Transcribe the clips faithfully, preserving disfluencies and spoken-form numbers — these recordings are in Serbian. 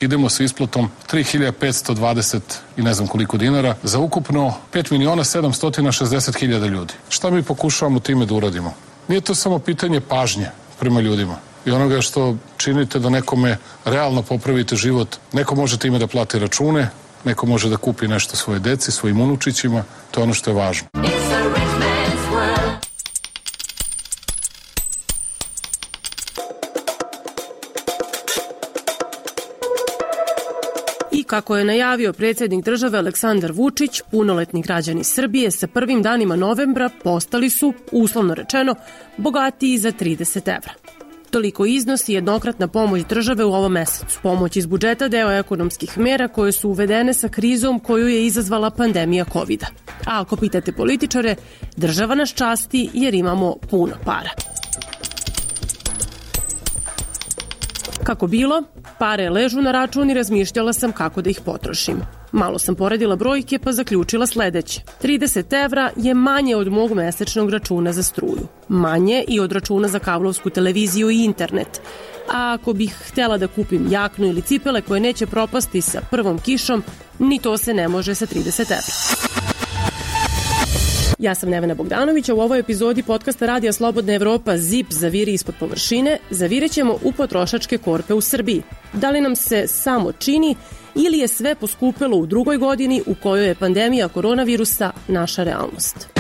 idemo sa isplatom tri hiljade petsto dvadeset i ne znam koliko dinara za ukupno pet miliona sedamsto šezdeset hiljada ljudi. Šta mi pokušavamo time da uradimo? Nije to samo pitanje pažnje prema ljudima i onoga što činite da nekome realno popravite život. Neko može time da plati račune, neko može da kupi nešto svoje deci, svojim unučićima, to je ono što je važno. I kako je najavio predsjednik države Aleksandar Vučić, punoletni građani Srbije sa prvim danima novembra postali su, uslovno rečeno, bogatiji za trideset evra. Toliko iznosi jednokratna pomoć države u ovom mesecu. Pomoć iz budžeta deo ekonomskih mera koje su uvedene sa krizom koju je izazvala pandemija kovida. A ako pitate političare, država nas časti jer imamo puno para. Kako bilo, pare ležu na račun i razmišljala sam kako da ih potrošim. Malo sam poredila brojke pa zaključila sledeće. trideset evra je manje od mog mesečnog računa za struju. Manje i od računa za kablovsku televiziju i internet. A ako bih htjela da kupim jaknu ili cipele koje neće propasti sa prvom kišom, ni to se ne može sa trideset evra. Ja sam Nevena Bogdanović, a u ovoj epizodi podcasta Radija Slobodna Evropa Zip zaviri ispod površine, zavirećemo u potrošačke korpe u Srbiji. Da li nam se samo čini ili je sve poskupelo u drugoj godini u kojoj je pandemija koronavirusa naša realnost?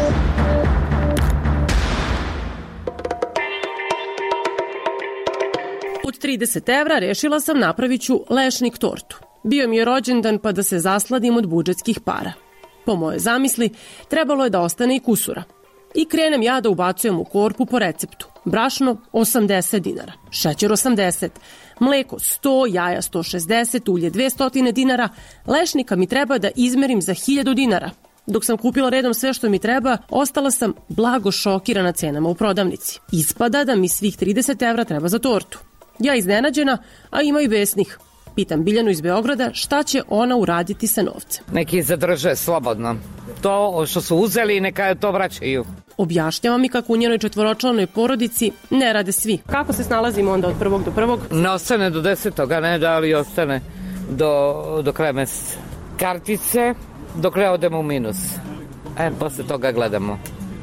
Od trideset evra rešila sam napravit ću lešnik tortu. Bio mi je rođendan pa da se zasladim od budžetskih para. Po moje zamisli, trebalo je da ostane i kusura. I krenem ja da ubacujem u korpu po receptu. Brašno osamdeset dinara, šećer osamdeset, mleko sto, jaja sto šezdeset, ulje dvesta dinara, lešnika mi treba da izmerim za hiljadu dinara. Dok sam kupila redom sve što mi treba, ostala sam blago šokirana cenama u prodavnici. Ispada da mi svih trideset evra treba za tortu. Ja iznenađena, a ima i besnih. Pitam Biljanu iz Beograda šta će ona uraditi sa novcem. Neki zadrže slobodno. To što su uzeli, neka to vraćaju. Objašnjava mi kako u njenoj četvoročlanoj porodici ne rade svi. Kako se snalazimo onda od prvog do prvog? Ne ostane do desetoga, ne da li ostane do, do kraja meseca. Kartice dok ne odemo u minus. E, posle toga gledamo.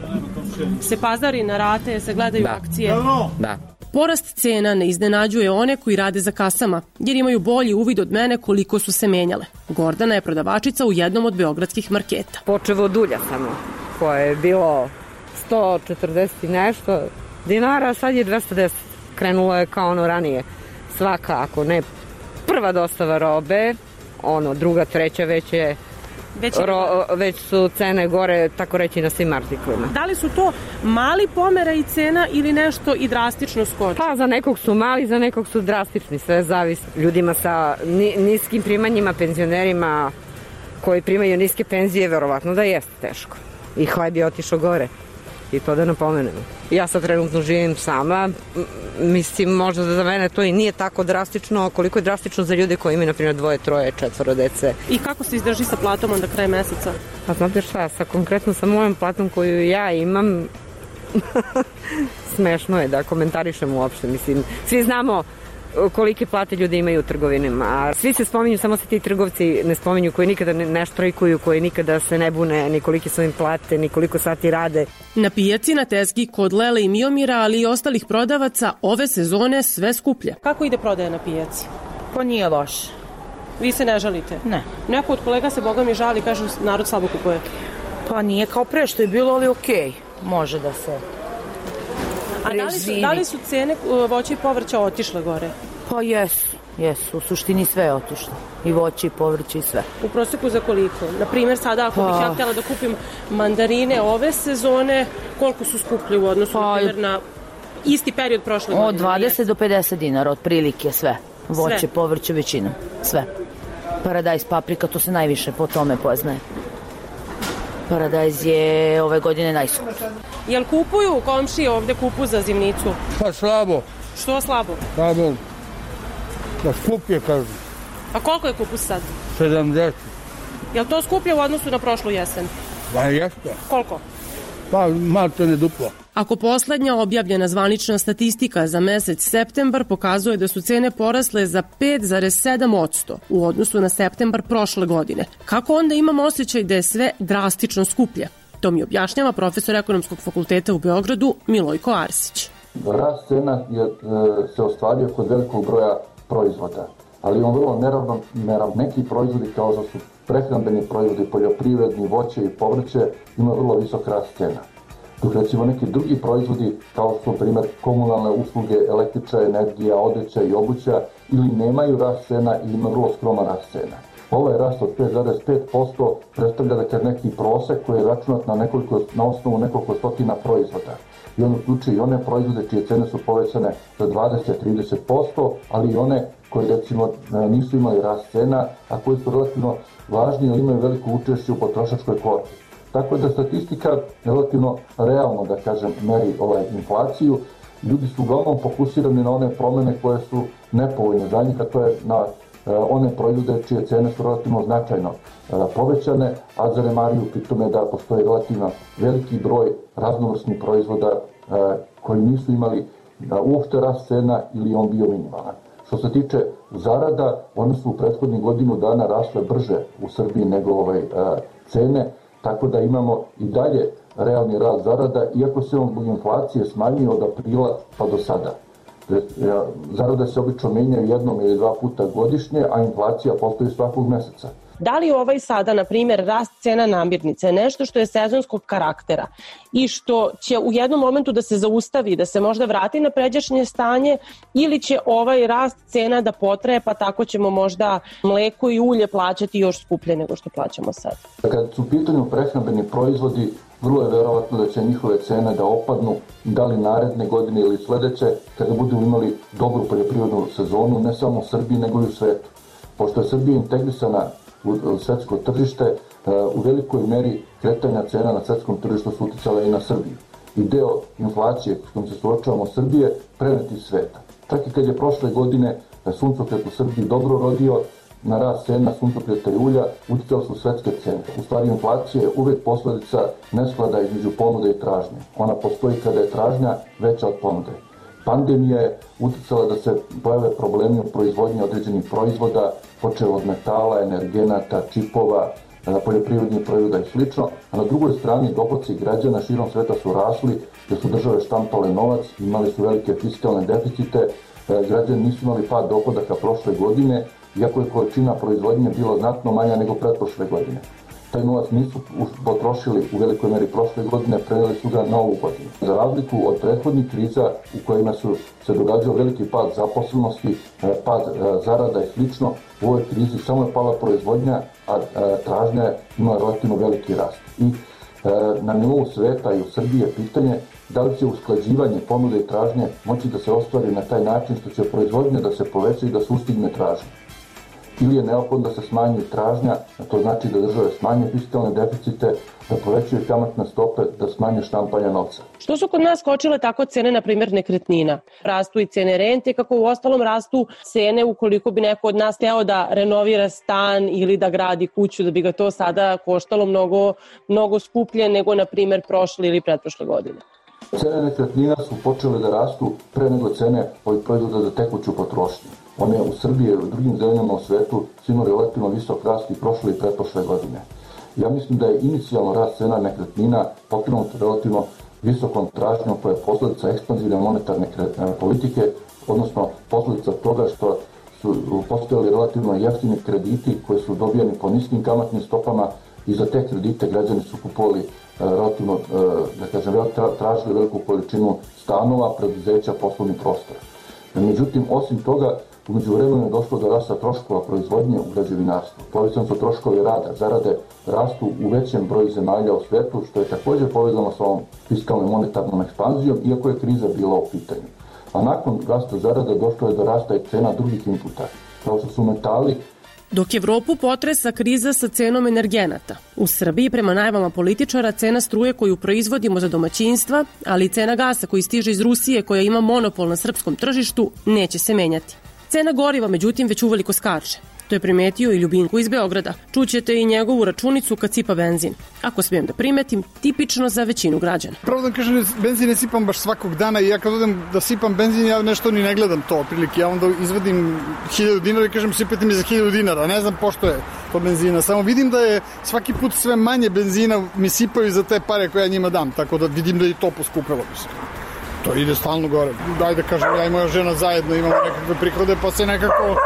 Se pazari na rate, se gledaju da. akcije? Da. Porast cena ne iznenađuje one koji rade za kasama, jer imaju bolji uvid od mene koliko su se menjale. Gordana je prodavačica u jednom od beogradskih marketa. Počevo od ulja samo, koje je bilo sto četrdeset i nešto dinara, sad je dvesta deset. Krenulo je kao ono ranije. Svaka, ako ne prva dostava robe, ono, druga, treća već je Već, Ro, već su cene gore, tako reći, na svim artiklima. Da li su to mali pomeraji cena ili nešto i drastično skoči? Pa za nekog su mali, za nekog su drastični, sve zavisi. Ljudima sa niskim primanjima, penzionerima koji primaju niske penzije, verovatno da jeste teško. I hleb je otišao gore. I to da napomenemo. Ja sad trenutno živim sama, mislim možda da za mene to i nije tako drastično koliko je drastično za ljude koji imaju na primjer dvoje, troje, četvoro dece. I kako se izdrži sa platom onda kraj meseca? Pa znate šta, sa konkretno sa mojom platom koju ja imam, smešno je da komentarišem uopšte, mislim, svi znamo kolike plate ljudi imaju u trgovinama, a svi se spominju, samo se ti trgovci ne spominju koji nikada ne štrajkuju, koji nikada se ne bune, ni kolike su im plate, ni koliko sati rade. Na pijaci, na tezgi, kod Lele i Miomira, ali i ostalih prodavaca, ove sezone sve skuplje. Kako ide prodaja na pijaci? Pa nije loše. Vi se ne žalite? Ne. Neko od kolega se, boga mi, žali, kažu narod slabo kupuje. Pa nije kao pre što je bilo, ali okej. Može da se... A da li, su, da li su cene voća i povrća otišle gore? Pa jesu, jesu. U suštini sve je otišlo. I voće i povrće i sve. U proseku za koliko? Naprimjer, sada ako pa... bih ja htjela da kupim mandarine ove sezone, koliko su skuplji u odnosu pa... na, na isti period prošle godine? Od dvadeset do pedeset dinara, otprilike sve. Voće, sve. Povrće, većinom. Sve. Paradajz, paprika, to se najviše po tome poznaje. Paradajz je ove godine najskuplji. Jel kupuju komšije ovde kupu za zimnicu? Pa slabo. Što slabo? Slabo. Da skuplje kažu. A koliko je kupus sad? sedamdeset. Jel to skuplje u odnosu na prošlu jesen? Pa jeste. Koliko? Pa malo to ne duplo. Ako poslednja objavljena zvanična statistika za mesec septembar pokazuje da su cene porasle za pet zarez sedam posto u odnosu na septembar prošle godine, kako onda imamo osjećaj da je sve drastično skuplje? To mi objašnjava profesor Ekonomskog fakulteta u Beogradu Milojko Arsić. Rast cena je, se ostvario kod velikog broja proizvoda, ali on vrlo neravnomeran. Neki proizvodi kao što su prehrambeni proizvodi, poljoprivredni, voće i povrće ima vrlo visok rast cena. Dok recimo neki drugi proizvodi kao su primjer komunalne usluge, električna energija, odeća i obuća ili nemaju rast cena ili ima vrlo skroman rast cena. Ovaj rast od pet zarez pet posto predstavlja dakle neki prosek koji je računat na, nekoliko, na osnovu nekoliko stotina proizvoda. I on uključuje i one proizvode čije cene su povećane za dvadeset do trideset posto, ali i one koje recimo nisu imali rast cena, a koji su relativno važni ili imaju veliko učešće u potrošačkoj korpi. Tako da statistika relativno realno, da kažem, meri ovaj inflaciju. Ljudi su uglavnom fokusirani na one promene koje su nepovoljne za njih, a to je na one proizvode čije cene su relativno značajno povećane, a zanemaruju pri tome da postoji relativno veliki broj raznovrsnih proizvoda koji nisu imali uopšte rast cena ili on bio minimalan. Što se tiče zarada, one su u prethodnih godinu dana rasle brže u Srbiji nego ovaj, cene, tako da imamo i dalje realni rast zarada, iako se on zbog inflacije smanjio od aprila pa do sada. Zarade se obično menjaju jednom ili dva puta godišnje, a inflacija postoji svakog meseca. Da li ovaj sada, na primjer, rast cena namirnice nešto što je sezonskog karaktera i što će u jednom momentu da se zaustavi, da se možda vrati na pređašnje stanje, ili će ovaj rast cena da potraje, pa tako ćemo možda mleko i ulje plaćati još skuplje nego što plaćamo sad? Kad su u pitanju prehrambeni proizvodi, vrlo je verovatno da će njihove cene da opadnu, da li naredne godine ili sledeće, kada budu imali dobru poljoprivrednu sezonu, ne samo u Srbiji nego i u svetu. Pošto je Srbija integrisana u svetsko tržište, u velikoj meri kretanja cena na svetskom tržištu su uticala i na Srbiju. I deo inflacije s kojom se suočavamo Srbije preneti iz sveta. Čak i kad je prošle godine suncokret u Srbiji dobro rodio, na rast cena suncokreta i ulja uticale su svetske cene. U stvari inflacija je uvek posledica nesklada između ponude i tražnje. Ona postoji kada je tražnja veća od ponude. Pandemija je uticala da se pojave problemi u proizvodnji određenih proizvoda, počeo od metala, energenata, čipova, poljoprivrednih proizvoda i sl. A na drugoj strani dohoci građana širom sveta su rasli, jer su države štampale novac, imali su velike fiskalne deficite, građani nisu imali pad dohodaka prošle godine, iako je količina proizvodnje bila znatno manja nego pretprošle godine. Taj novac nisu potrošili u velikoj meri prošle godine, preneli su ga na ovu godinu. Za razliku od prethodnih kriza u kojima su se događao veliki pad zaposlenosti, pad zarada i slično, u ovoj krizi samo je pala proizvodnja, a tražnja ima relativno veliki rast. I na nivou sveta i u Srbiji je pitanje da li će usklađivanje ponude i tražnje moći da se ostvari na taj način što će proizvodnja da se poveća i da sustigne tražnje. Ili je neophodno da se smanji tražnja, a to znači da države smanje fiskalne deficite, da povećaju kamatne stope, da smanje štampanja novca. Što su kod nas skočile tako cene, na primjer, nekretnina? Rastu i cene rente, kako u ostalom rastu cene ukoliko bi neko od nas hteo da renovira stan ili da gradi kuću, da bi ga to sada koštalo mnogo, mnogo skuplje nego, na primjer, prošle ili pretprošle godine. Cene nekretnina su počele da rastu pre nego cene ovih proizvoda za tekuću potrošnju. One u Srbiji i u drugim zemljama u svetu su imali relativno visok rast i prošle i pretprošle godine. Ja mislim da je inicijalno rast cena nekretnina pokrenut relativno visokom tražnjom koja je posljedica ekspanzivne monetarne politike, odnosno posljedica toga što su postojali relativno jeftini krediti koji su dobijani po niskim kamatnim stopama i za te kredite građani su kupovali relativno, da kažem, tražili veliku količinu stanova, preduzeća, poslovnih prostora. Međutim, osim toga, umeđu vremenu je došlo do rasta troškova proizvodnje u građevinarstvu. Povećani su troškovi rada, zarade rastu u većem broju zemalja u svetu, što je također povezano sa ovom fiskalnom monetarnom ekspanzijom, iako je kriza bila u pitanju. A nakon rasta zarada došlo je do rasta i cena drugih inputa, kao što su metali. Dok Evropu potresa kriza sa cenom energenata, u Srbiji, prema najavama političara, cena struje koju proizvodimo za domaćinstva, ali i cena gasa koji stiže iz Rusije, koja ima monopol na srpskom tržištu, neće se menjati. Cena goriva, međutim, već uveliko skače. To je primetio i Ljubinko iz Beograda. Čućete i njegovu računicu kad sipa benzin. Ako smijem da primetim, tipično za većinu građana. Pravo da kažem, benzin ne sipam baš svakog dana i ja kad odem da sipam benzin, ja nešto ni ne gledam to otprilike. Ja onda izvadim hiljadu dinara i kažem sipajte mi za hiljadu dinara. Ne znam pošto je to benzina. Samo vidim da je svaki put sve manje benzina mi sipaju za te pare koje ja njima dam. Tako da vidim da je to poskupilo. To ide stalno gore. Daj da kažem, ja i moja žena zajedno imamo nekakve prihode, pa se nekako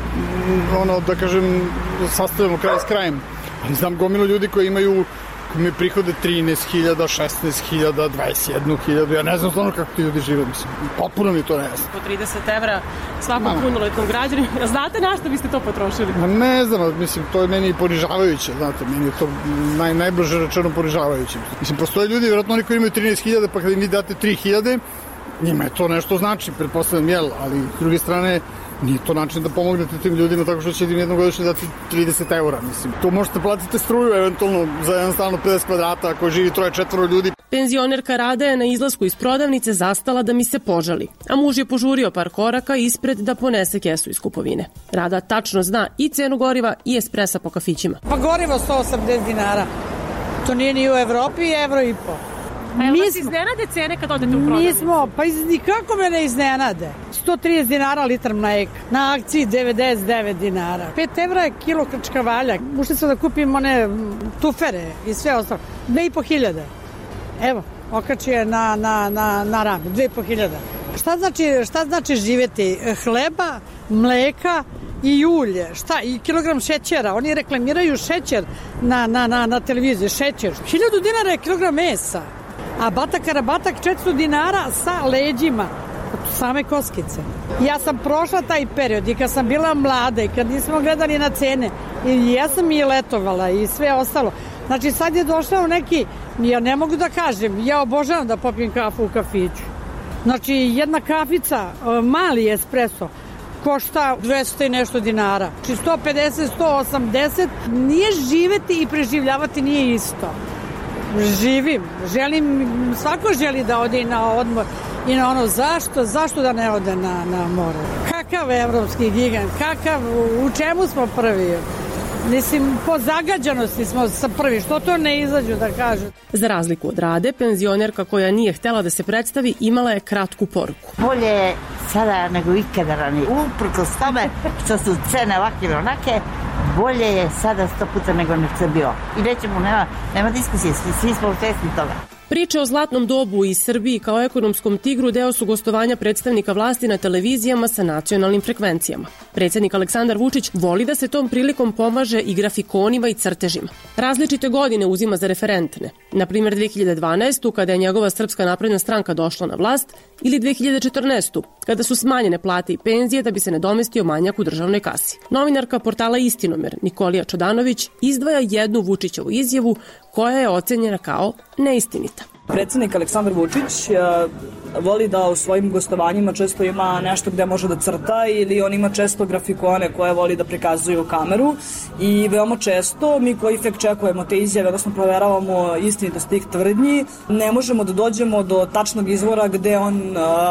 ono, da kažem, sastavljamo kraj s krajem. Ali znam gomilu ljudi koji imaju koji imaju prihode trinaest hiljada, šesnaest hiljada, dvadeset jednu hiljadu. Ja ne znam stvarno kako ti ljudi žive, mislim. Potpuno mi to ne znam. Po trideset evra svakom punoletnom građaninu. Znate na što biste to potrošili? Ne znam, mislim, to je meni ponižavajuće, znate, meni je to naj, najbrže rečeno ponižavajuće. Mislim, postoje ljudi, vjerojatno oni koji imaju trinaest hiljada, pa kada im vi date tri hiljade, njima je to nešto znači, pretpostavljam, jel, ali s druge strane, nije to način da pomognete tim ljudima tako što će im jednogodišnje dati trideset eura, mislim. To možete platiti struju, eventualno, za jednostavno pedeset kvadrata, ako živi troje, četvoro ljudi. Penzionerka Rada je na izlasku iz prodavnice zastala da mi se požali, a muž je požurio par koraka ispred da ponese kesu iz kupovine. Rada tačno zna i cenu goriva i espresa po kafićima. Pa gorivo sto osamdeset dinara. To nije ni u Evropi, evro i po. A jel vas iznenade cene kad odete u prodavnicu? Nismo, pa nikako me ne iznenade. sto trideset dinara litar mleka, na akciji devedeset devet dinara. pet evra je kilo krčkavalja. Ušli sam da kupim one tufere i sve ostalo. dve i po hiljade. Evo, okači je na, na, na, na rame, dve i po hiljade. Šta znači, šta znači živjeti? Hleba, mleka i ulje, šta, i kilogram šećera. Oni reklamiraju šećer na, na, na, na televiziji, šećer. Hiljadu dinara je kilogram mesa. A batak karabatak četiristo dinara sa leđima, same koskice. Ja sam prošla taj period i kad sam bila mlada i kad nismo gledali na cene i ja sam i letovala i sve ostalo. Znači sad je došao neki, ja ne mogu da kažem, ja obožavam da popijem kafu u kafiću. Znači jedna kafica, mali espresso, košta dvesta i nešto dinara. Znači sto pedeset, sto osamdeset, nije živeti i preživljavati nije isto. Živim, želim, svako želi da ode i na odmor i na ono zašto, zašto da ne ode na, na more. Kakav evropski gigant, kakav, u čemu smo prvi? Mislim, po zagađanosti smo sa prvi, što to ne izađu da kažu. Za razliku od Rade, penzionerka koja nije htela da se predstavi imala je kratku poruku. Bolje je sada nego ikada ranije. Uprkos tome što su cene ovake ili onake, bolje je sada sto puta nego nek se bio. I nećemo, nema, nema diskusije, svi, svi smo svesni toga. Priče o zlatnom dobu i Srbiji kao ekonomskom tigru deo su gostovanja predstavnika vlasti na televizijama sa nacionalnim frekvencijama. Predsjednik Aleksandar Vučić voli da se tom prilikom pomaže i grafikonima i crtežima. Različite godine uzima za referentne. Na primjer dve hiljade dvanaeste. kada je njegova Srpska napredna stranka došla na vlast ili dve hiljade četrnaeste. kada su smanjene plate i penzije da bi se nadomestio manjak u državnoj kasi. Novinarka portala Istinomer Nikolija Čodanović izdvaja jednu Vučićevu izjavu koja je ocenjena kao neistinita. Predsjednik Aleksandar Vučić voli da u svojim gostovanjima često ima nešto gde može da crta ili on ima često grafikone koje voli da prikazuju u kameru i veoma često mi koji fact checkujemo te izjave, odnosno proveravamo istinitost tih tvrdnji, ne možemo da dođemo do tačnog izvora gde on,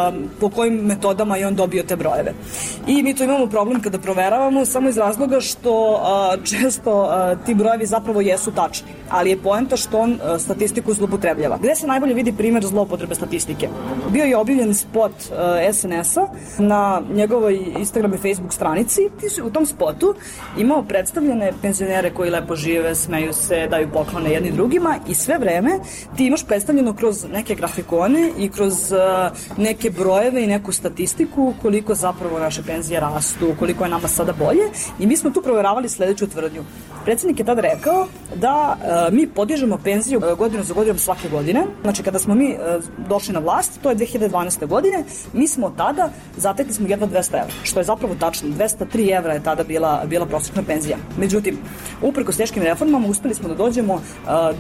po kojim metodama je on dobio te brojeve. I mi to imamo problem kada proveravamo samo iz razloga što često ti brojevi zapravo jesu tačni, ali je poenta što on statistiku zloupotrebljava. Gde se najbolje vidi primjer zloupotrebe statistike? Bio je objavljen spot uh, es en es a na njegovoj Instagram i Facebook stranici. Ti su u tom spotu imao predstavljene penzionere koji lepo žive, smeju se, daju poklone jedni drugima i sve vreme ti imaš predstavljeno kroz neke grafikone i kroz uh, neke brojeve i neku statistiku koliko zapravo naše penzije rastu, koliko je nama sada bolje i mi smo tu proveravali sledeću tvrdnju. Predsjednik je tada rekao da uh, mi podižemo penziju uh, godinu za godinom svake godine. Znači kada smo mi uh, došli na vlast, to je dve hiljade dvanaeste. godine, mi smo tada zatekli smo jedva dvesta evra, što je zapravo tačno. dvesta tri evra je tada bila, bila prosječna penzija. Međutim, uprkos teškim reformama uspeli smo da dođemo uh,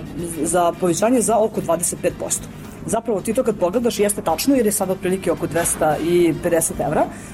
za povećanje za oko dvadeset pet posto. Zapravo ti to kad pogledaš jeste tačno jer je sada otprilike oko dvesta pedeset evra.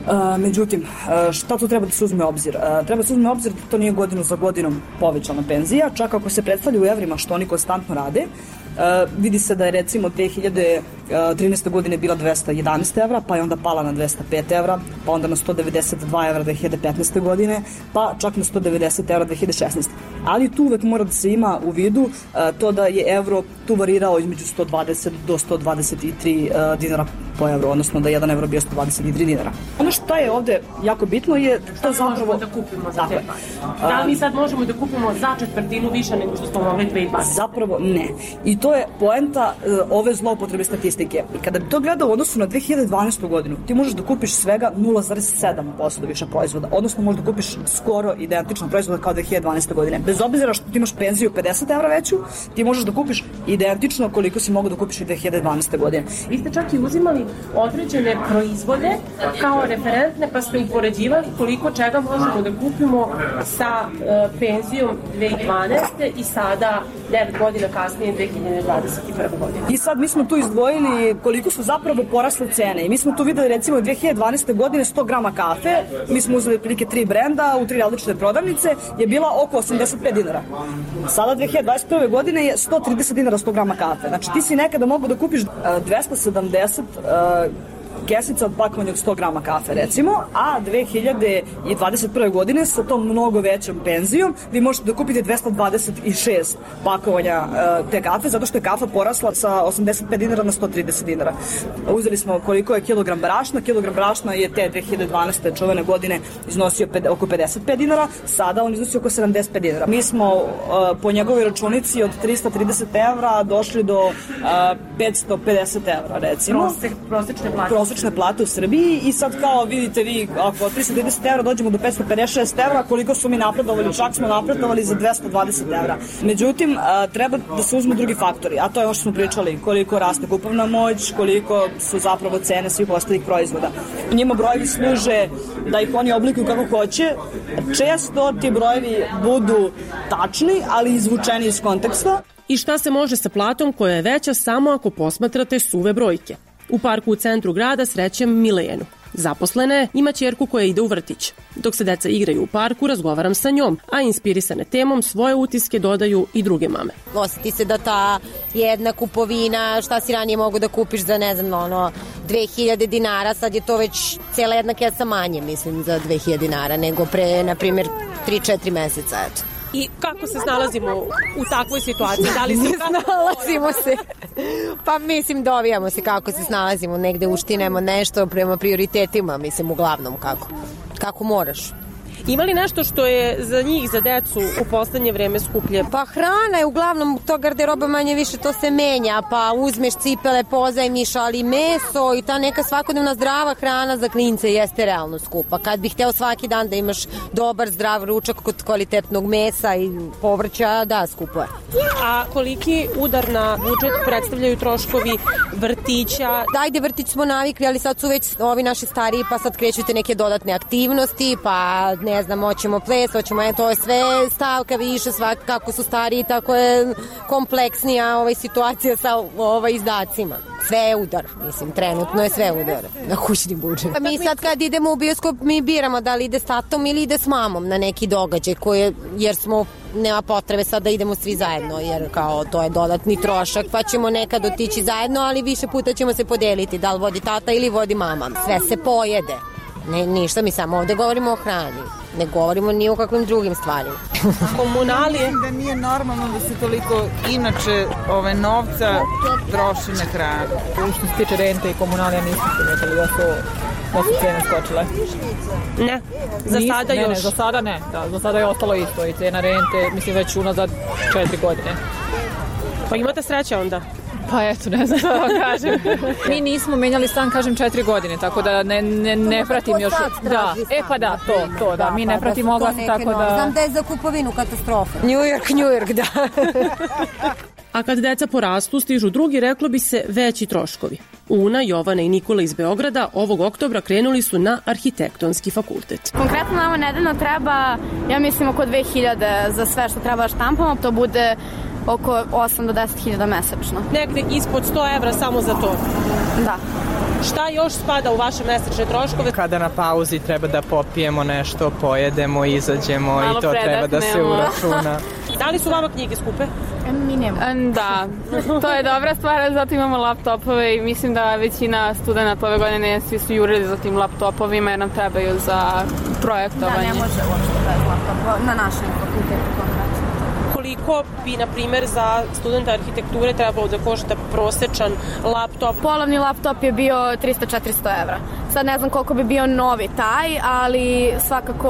Uh, međutim, uh, šta tu treba da se uzme obzir? Uh, treba da se uzme obzir da to nije godinu za godinom povećana penzija, čak ako se predstavlja u evrima što oni konstantno rade. Uh, vidi se da je recimo dve hiljade trinaeste. godine bila dvesta jedanaest evra, pa je onda pala na dvesta pet evra, pa onda na sto devedeset dva evra dve hiljade petnaeste. godine, pa čak na sto devedeset evra dve hiljade šesnaeste. Ali tu uvek mora da se ima u vidu uh, to da je evro tu varirao između sto dvadeset do sto dvadeset tri uh, dinara po evru, odnosno da je jedan evro bio sto dvadeset tri dinara. Ono što je ovde jako bitno je to zapravo da kupimo za te pare. Da li mi sad možemo da kupimo za četvrtinu više nego što smo mogli dve hiljade dvadesete? Zapravo ne. I to je poenta uh, ove zloupotrebe statistike. I kada bi to gledao u odnosu na dve hiljade dvanaestu. godinu, ti možeš da kupiš svega nula zarez sedam posto više proizvoda, odnosno možeš da kupiš skoro identično proizvoda kao dve hiljade dvanaeste. godine. Bez obzira što ti imaš penziju pedeset evra veću, ti možeš da kupiš identično koliko si mogao da kupiš i dve hiljade dvanaeste. godine. Vi ste čak i uzimali određene proizvode kao referentne, pa ste upoređivali koliko čega možemo da kupimo sa uh, penzijom dve hiljade dvanaeste. i sada devet godina kasnije dve hiljade dvadeset prve. godine. I sad mi smo tu izdvojili koliko su zapravo porasle cene i mi smo tu videli recimo dve hiljade dvanaeste. godine sto grama kafe, mi smo uzeli prilike tri brenda u tri različite prodavnice, je bila oko osamdeset pet dinara. Sada dve hiljade dvadeset prve. godine je sto trideset dinara sto grama kafe. Znači ti si nekada mogu da kupiš uh, dvesta sedamdeset uh, kesica od pakovanja od sto grama kafe recimo, a dve hiljade dvadeset prve. godine sa tom mnogo većom penzijom vi možete da kupite dvesta dvadeset šest pakovanja uh, te kafe, zato što je kafa porasla sa osamdeset pet dinara na sto trideset dinara. Uzeli smo koliko je kilogram brašna, kilogram brašna je te dve hiljade dvanaeste. čuvene godine iznosio ped, oko pedeset pet dinara, sada on iznosi oko sedamdeset pet dinara. Mi smo uh, po njegovoj računici od trista trideset evra došli do uh, petsto pedeset evra recimo. Prosek, prosečne plate. prosečne plate u Srbiji i sad kao vidite vi ako od trista trideset evra dođemo do petsto pedeset šest evra, koliko su mi napredovali, čak smo napredovali za dvesta dvadeset evra. Međutim, a, treba da se uzmu drugi faktori, a to je ono što smo pričali, koliko raste kupovna moć, koliko su zapravo cene svih ostalih proizvoda. Njima brojevi služe da ih oni oblikuju kako hoće. Često ti brojevi budu tačni, ali izvučeni iz konteksta. I šta se može sa platom koja je veća samo ako posmatrate suve brojke? U parku u centru grada srećem Milenu. Zaposlena je, ima ćerku koja ide u vrtić. Dok se deca igraju u parku, razgovaram sa njom, a inspirisane temom svoje utiske dodaju i druge mame. Osjeti se da ta jedna kupovina, šta si ranije mogu da kupiš za, ne znam, ono, dve hiljade dinara, sad je to već cijela jedna kesa manje, mislim, za dve hiljade dinara, nego pre, na primjer, tri četiri meseca, eto. I kako se snalazimo u takvoj situaciji? Da li se snalazimo se? Pa mislim, dovijamo se kako se snalazimo, negde uštinemo nešto prema prioritetima, mislim, uglavnom kako. Kako moraš. Ima li nešto što je za njih, za decu, u poslednje vreme skuplje? Pa hrana je uglavnom, to garderoba manje više, to se menja, pa uzmeš cipele, pozajmiš, ali meso i ta neka svakodnevna zdrava hrana za klince jeste realno skupa. Kad bih hteo svaki dan da imaš dobar, zdrav ručak kod kvalitetnog mesa i povrća, da, skupo je. A koliki udar na budžet predstavljaju troškovi vrtića? Dajde, vrtić smo navikli, ali sad su već ovi naši stariji, pa sad krećute neke dodatne aktivnosti, pa ne znam, hoćemo ples, hoćemo, to je sve stavka više, svak, kako su stariji, tako je kompleksnija ovaj, situacija sa ovaj, izdacima. Sve je udar, mislim, trenutno je sve udar na kućni budžet. Pa mi sad kad idemo u bioskop, mi biramo da li ide s tatom ili ide s mamom na neki događaj, koje, jer smo, nema potrebe sad da idemo svi zajedno, jer kao to je dodatni trošak, pa ćemo nekad otići zajedno, ali više puta ćemo se podeliti, da li vodi tata ili vodi mama. Sve se pojede. Ne, ništa, mi samo ovde govorimo o hrani. Ne govorimo ni o kakvim drugim stvarima. Komunalije? Mislim da nije normalno da se toliko inače ove novca troši na hranu. Što se tiče rente i komunalija nismo primetili da su, da su cene skočile. Ne, za Nis, sada ne, još. Ne, za sada ne, da, za sada je ostalo isto i cena rente, mislim već unazad četiri godine. Pa imate sreće onda? Pa eto, ne znam da vam kažem. Mi nismo menjali stan, kažem, četiri godine, tako da ne, ne, ne pratim još. Da, e pa da, to, to, da, mi ne pratimo oglas, tako da... Znam da je za kupovinu katastrofa. New York, New York, da. A kad deca porastu, stižu drugi, reklo bi se, veći troškovi. Una, Jovana i Nikola iz Beograda ovog oktobra krenuli su na arhitektonski fakultet. Konkretno nama nedeljno treba, ja mislim, oko dve hiljade za sve što treba štampamo. To bude oko osam do deset hiljada mesečno. Negde ispod sto evra samo za to? Da. Šta još spada u vaše mesečne troškove? Kada na pauzi treba da popijemo nešto, pojedemo, izađemo malo i to treba da se uračuna. Da li su vama knjige skupe? Mi nemamo. Da, to je dobra stvar, zato imamo laptopove i mislim da većina studenta ove godine svi su jurili za tim laptopovima jer nam trebaju za projektovanje. Da, ne može uopšte bez laptopa na našem fakultetu konkretno. Koliko bi, na primjer, za studenta arhitekture trebalo da košta prosečan laptop? Polovni laptop je bio trista do četiristo evra. Sad ne znam koliko bi bio novi taj, ali svakako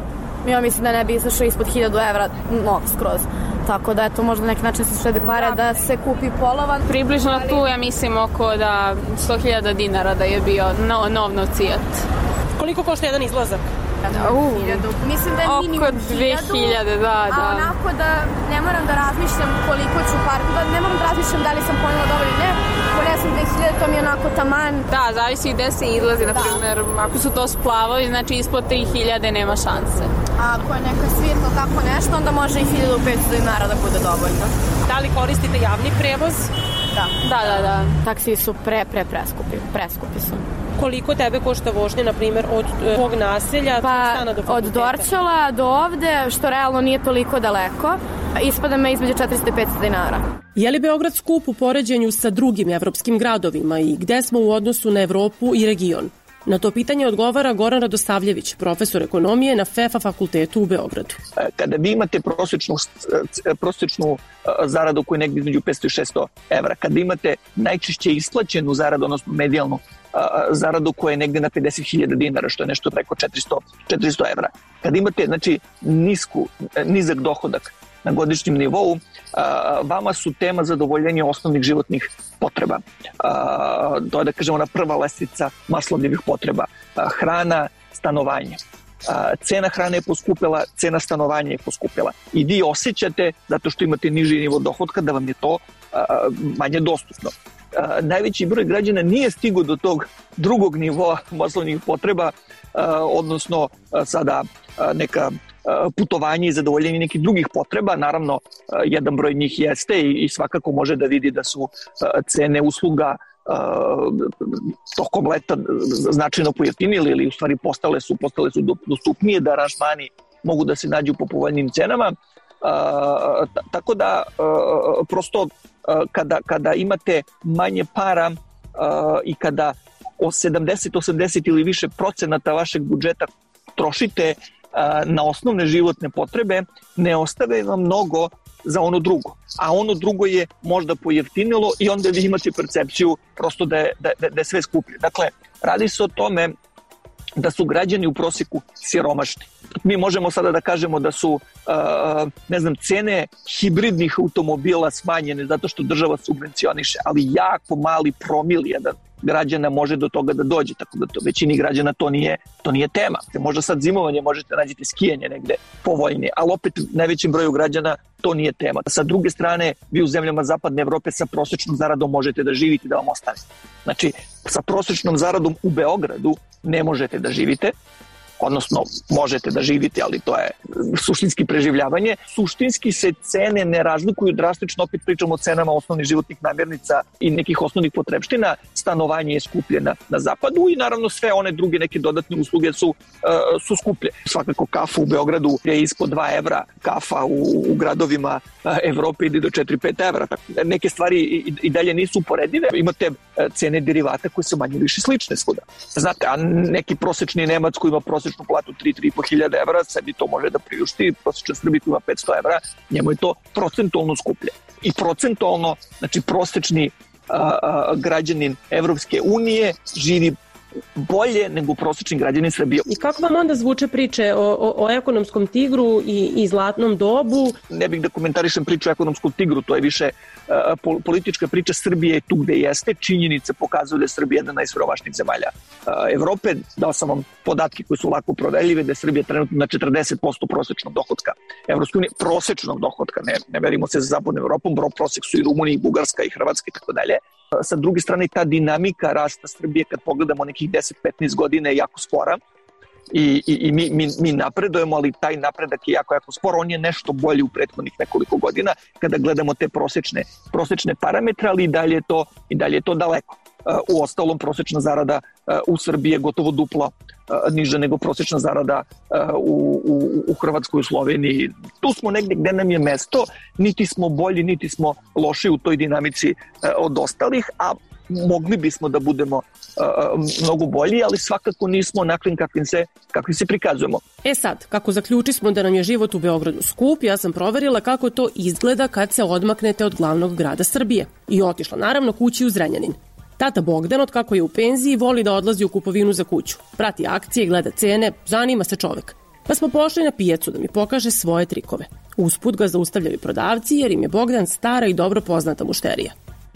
ja mislim da ne bi izašao ispod hiljadu evra nov skroz. Tako da eto, možda neki način se štede pare da se kupi polovan. Približno tu ja mislim oko da sto hiljada dinara da je bio no, nov novcijat. Koliko košta jedan izlazak? Uh, mislim da je minimum oko dve hiljade, da, da. A onako da ne moram da razmišljam koliko ću par, da ne moram da razmišljam da li sam ponela dobro ili ne, ponesem dve hiljade, to mi je onako taman. Da, zavisi gde se izlazi, na primjer, ako su to splavovi, znači ispod tri hiljade nema šanse. A ako je neka svirka tako nešto, onda može i hiljadu petsto dinara da bude dovoljno. Da li koristite javni prevoz? Da. Da, da, da. Taksi su pre, pre preskupi, preskupi su. Koliko tebe košta vožnje, na primjer, od tvog naselja, pa, stana do fakulteta? Od Dorćola do ovde, što realno nije toliko daleko, ispada me između četiristo i petsto dinara. Je li Beograd skup u poređenju sa drugim evropskim gradovima i gde smo u odnosu na Evropu i region? Na to pitanje odgovara Goran Radosavljević, profesor ekonomije na F E F A fakultetu u Beogradu. Kada vi imate prosječnu, prosječnu zaradu koja je negdje između petsto i šesto evra, kada imate najčešće isplaćenu zaradu, odnosno medijalnu zaradu koja je negdje na pedeset hiljada dinara, što je nešto preko četiristo evra, kada imate znači, nisku, nizak dohodak na godišnjem nivou, vama su tema zadovoljenja osnovnih životnih potreba. To je, da kažemo, ona prva lestvica Maslovljevih potreba. Hrana, stanovanje. Cena hrane je poskupila, cena stanovanja je poskupila. I vi osjećate, zato što imate niži nivo dohodka, da vam je to manje dostupno. Najveći broj građana nije stigao do tog drugog nivoa maslovnih potreba, odnosno sada neka putovanje i zadovoljenje nekih drugih potreba. Naravno, jedan broj njih jeste i svakako može da vidi da su cene usluga tokom leta značajno pojeftinili ili u stvari postale su, postale su dostupnije, da aranžmani mogu da se nađu po povoljnim cenama. Tako da prosto kada, kada imate manje para i kada sedamdeset osamdeset ili više procenata vašeg budžeta trošite na osnovne životne potrebe, ne ostave vam mnogo za ono drugo. A ono drugo je možda pojeftinilo i onda vi imate percepciju prosto da je, da, da je sve skuplje. Dakle, radi se o tome da su građani u prosjeku siromašni. Mi možemo sada da kažemo da su ne znam, cene hibridnih automobila smanjene zato što država subvencioniše, ali jako mali promil jedan građana može do toga da dođe, tako da to većini građana to nije, to nije tema. Možda sad zimovanje možete nađete skijanje negde povoljnije, ali opet najvećem broju građana to nije tema. Sa druge strane, vi u zemljama zapadne Evrope sa prosječnom zaradom možete da živite da vam ostane. Znači, sa prosječnom zaradom u Beogradu ne možete da živite, odnosno možete da živite, ali to je suštinski preživljavanje. Suštinski se cene ne razlikuju drastično, opet pričamo o cenama osnovnih životnih namirnica i nekih osnovnih potrebština. Stanovanje je skuplje na, na zapadu i naravno sve one druge neke dodatne usluge su, uh, su skuplje. Svakako kafa u Beogradu je ispod dva evra, kafa u, u gradovima uh, Evrope ide do četiri do pet evra. Tako, neke stvari i, i dalje nisu uporedive. Imate uh, cene derivata koje su manje više slične svuda. Znate, a neki prosečni Nemac koji ima prosečnu platu tri do tri i po hiljade evra, sebi to može da priušti, prosječan Srbi koji ima petsto evra, njemu je to procentualno skuplje. I procentualno, znači prosečni a, a, građanin Evropske unije živi bolje nego prosječni građanin Srbije. I kako vam onda zvuče priče o, o, o ekonomskom tigru i, i zlatnom dobu? Ne bih da komentarišem priču o ekonomskom tigru, to je više uh, politička priča. Srbije je tu gde jeste. Činjenice pokazuju da je Srbija jedna najsiromašnijih zemalja uh, Evrope. Dao sam vam podatke koji su lako proverljive, da je Srbija trenutno na četrdeset posto prosječnog dohotka Evropske unije, prosječnog dohotka, ne, ne merimo se za zapadnom Evropom, bro prosjek su i Rumunija, i Bugarska, i Hrvatska i tako dalje. Sa druge strane, ta dinamika rasta Srbije, kad pogledamo nekih deset do petnaest godina, je jako spora. i, i, i mi, mi, mi napredujemo, ali taj napredak je jako, jako sporo. On je nešto bolji u prethodnih nekoliko godina kada gledamo te prosečne, prosečne parametre, ali i dalje je to, i dalje je to daleko. U ostalom, prosečna zarada u Srbiji je gotovo duplo niža nego prosečna zarada u, u, u Hrvatskoj, u Sloveniji. Tu smo negdje gde nam je mesto, niti smo bolji, niti smo loši u toj dinamici od ostalih, a mogli bismo da budemo uh, mnogo bolji, ali svakako nismo onakvim kakvim se, kakvim se prikazujemo. E sad, kako zaključismo da nam je život u Beogradu skup, ja sam proverila kako to izgleda kad se odmaknete od glavnog grada Srbije. I otišla naravno kući u Zrenjanin. Tata Bogdan, od kako je u penziji, voli da odlazi u kupovinu za kuću. Prati akcije, gleda cene, zanima se čovek. Pa smo pošli na pijacu da mi pokaže svoje trikove. Usput ga zaustavljaju prodavci jer im je Bogdan stara i dobro poznata mušterija.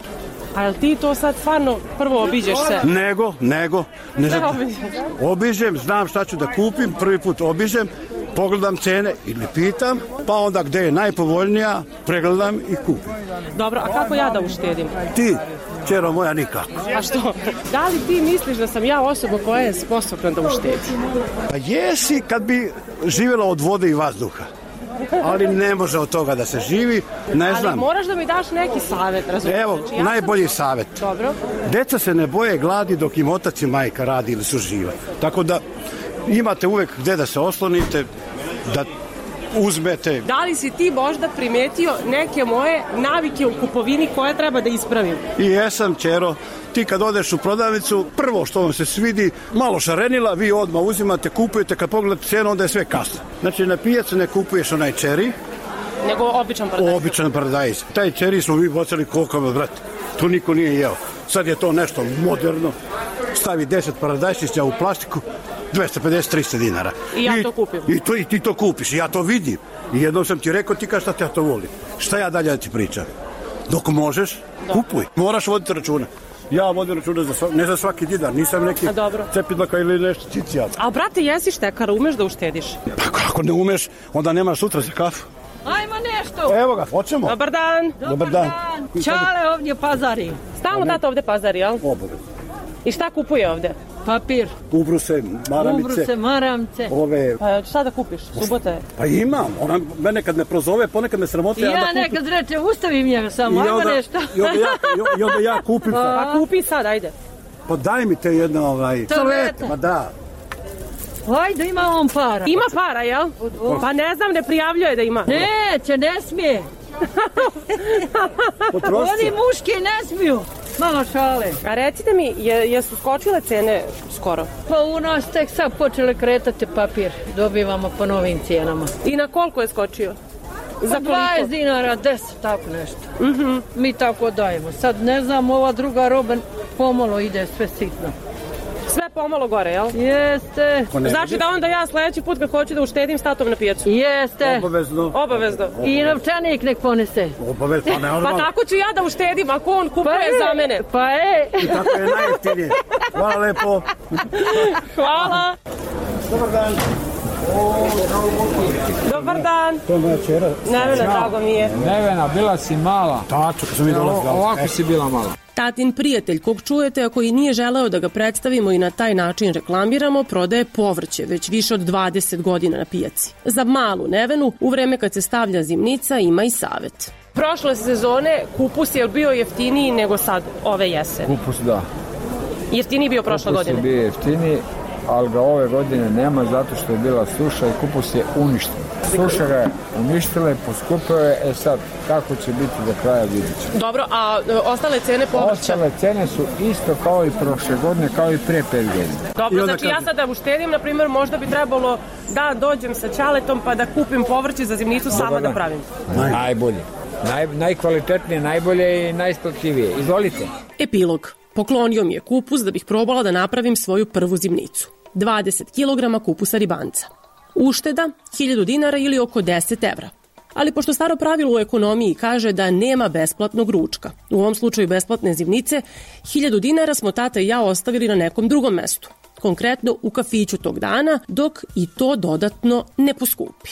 A jel ti to sad stvarno prvo obiđeš se? Nego, nego. Ne Šta znam, obiđeš? obiđem, znam šta ću da kupim, prvi put obiđem, pogledam cene ili pitam, pa onda gde je najpovoljnija, pregledam i kupim. Dobro, a kako ja da uštedim? Ti, čero moja, nikako. A što? Da li ti misliš da sam ja osoba koja je sposobna da uštedi? Pa jesi kad bi živjela od vode i vazduha. Ali ne može od toga da se živi, ne znam. Ali moraš da mi daš neki savjet, razumiješ? Evo, znači, ja najbolji sam... savjet. Dobro. Deca se ne boje gladi dok im otac i majka radi ili su žive. Tako da imate uvek gde da se oslonite, da uzmete. Da li si ti možda primetio neke moje navike u kupovini koje treba da ispravim? I jesam, čero. Ti kad odeš u prodavnicu, prvo što vam se svidi, malo šarenila, vi odmah uzimate, kupujete, kad pogledate cenu, onda je sve kasno. Znači, na pijacu ne kupuješ onaj čeri, nego običan paradajz. Običan paradajz. Taj čeri smo vi bocali kokama, brate. To niko nije jeo. Sad je to nešto moderno. Stavi deset paradajčića u plastiku, dvesta pedeset do trista dinara. I ja I, to kupim. I, to, I ti to kupiš, ja to vidim. I jednom sam ti rekao, ti kaži šta te ja to volim. Šta ja dalje da ti pričam? Dok možeš, da. Kupuj. Moraš voditi računa. Ja vodim računa za svaki, ne za svaki dinar, nisam neki cepidlaka ili nešto cicijal. A brate, jesi štekar, umeš da uštediš? Pa kako ne umeš, onda nemaš sutra za kafu. Ajmo nešto. Evo ga, hoćemo. Dobar dan. Dobar dan. Čale ovdje pazari. Stalno tata ovde pazari, jel? Obavezno. I šta kupuje ovde? Papir. Ubruse, maramice. Ubruse, maramce. Ove... Pa šta da kupiš? Subota je. Pa imam. Ona mene kad me prozove, ponekad me sramote. I ja, ja nekad kupim. Reče, ustavim njega samo, ajmo nešto. I onda ja, i onda ja kupim. Pa kupi sad, ajde. Pa daj mi te jedno ovaj... Toaleta. Ma da. Ajde, ima on para. Ima para, jel? Pa ne znam, ne prijavljuje da ima. Neće, ne smije. Oni muški ne smiju. Malo šale. A recite mi, je, jesu skočile cene skoro? Pa u nas tek sad počele kretati papir. Dobivamo po novim cijenama. I na koliko je skočio? Za dvadeset dinara, deset, tako nešto. Mm-hmm. Mi tako dajemo. Sad ne znam, ova druga roba pomalo ide sve sitno. Sve pomalo gore, jel? Jeste. Znači da onda ja sledeći put kad hoću da uštedim s tatom na pijacu? Jeste. Obavezno. Obavezno. I novčanik nek ponese. Obavezno, pa ne normalno. Pa tako ću ja da uštedim ako on kupuje pa za mene. Pa e. I tako je najjeftinije. Hvala lepo. Hvala. Dobar dan. Dobar dan. To je moja čera. Nevena, drago mi je. Nevena, bila si mala. Tačno, kad sam mi dolazila. Ovako si bila mala. Tatin prijatelj, kog čujete, a koji nije želeo da ga predstavimo i na taj način reklamiramo, prodaje povrće već više od dvadeset godina na pijaci. Za malu Nevenu, u vreme kad se stavlja zimnica, ima i savet. Prošle sezone kupus je bio jeftiniji nego sad ove jesene. Kupus, da. Jeftiniji bio prošle kupus godine? Kupus je bio jeftiniji, ali ga ove godine nema zato što je bila suša i kupus je uništen. Suša ga je uništila i poskupio je, e sad, kako će biti do kraja vidjet ćemo. Dobro, a ostale cene povrća? Ostale cene su isto kao i prošle godine, kao i pre pet godina. Dobro, znači ja sad da uštedim, na primjer, možda bi trebalo da dođem sa ćaletom pa da kupim povrće za zimnicu sama da pravim. Najbolje. Naj, najkvalitetnije, najbolje i najisplativije. Izvolite. Epilog. Poklonio mi je kupus da bih probala da napravim svoju prvu zimnicu. dvadeset kilograma kupusa ribanca. Ušteda hiljadu dinara ili oko deset evra. Ali pošto staro pravilo u ekonomiji kaže da nema besplatnog ručka, u ovom slučaju besplatne zimnice, hiljadu dinara smo tata i ja ostavili na nekom drugom mestu. Konkretno u kafiću tog dana, dok i to dodatno ne poskupi.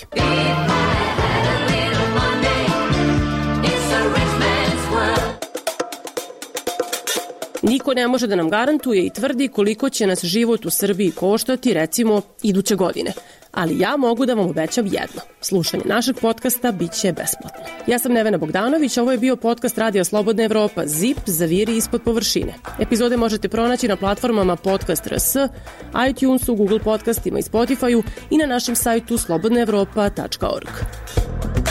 Niko ne može da nam garantuje i tvrdi koliko će nas život u Srbiji koštati, recimo, iduće godine. Ali ja mogu da vam obećam jedno. Slušanje našeg podcasta bit će besplatno. Ja sam Nevena Bogdanović, ovo je bio podcast Radija Slobodna Evropa, Zip, zaviri ispod površine. Epizode možete pronaći na platformama Podcast R S, iTunesu, Google podcastima i Spotifyu i na našem sajtu slobodna evropa tačka org.